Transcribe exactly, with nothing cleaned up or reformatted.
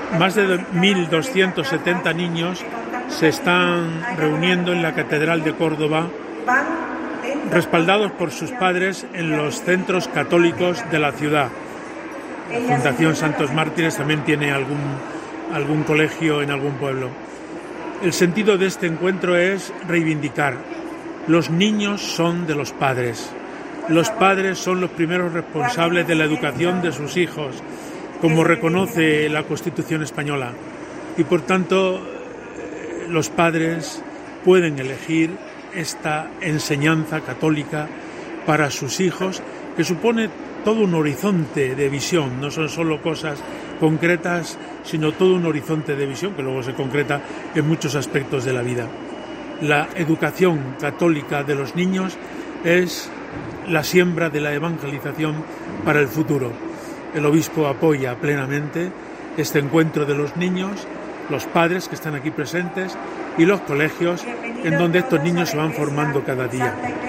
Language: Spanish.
Más de mil doscientos setenta niños se están reuniendo en la Catedral de Córdoba, respaldados por sus padres en los centros católicos de la ciudad. La Fundación Santos Mártires también tiene algún, algún colegio en algún pueblo. El sentido de este encuentro es reivindicar: los niños son de los padres. Los padres son los primeros responsables de la educación de sus hijos, como reconoce la Constitución española. Y por tanto, los padres pueden elegir esta enseñanza católica para sus hijos, que supone todo un horizonte de visión. No son solo cosas concretas, sino todo un horizonte de visión que luego se concreta en muchos aspectos de la vida. La educación católica de los niños es la siembra de la evangelización para el futuro. El obispo apoya plenamente este encuentro de los niños, los padres que están aquí presentes y los colegios en donde estos niños se van formando cada día.